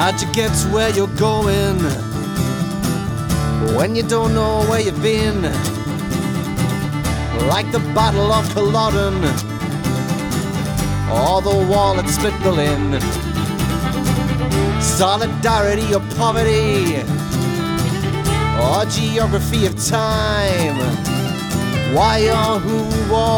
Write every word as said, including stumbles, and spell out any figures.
How'd you get to where you're going when you don't know where you've been? Like the Battle of Culloden or the wall at Split Berlin. Solidarity or poverty or geography of time. Why or who or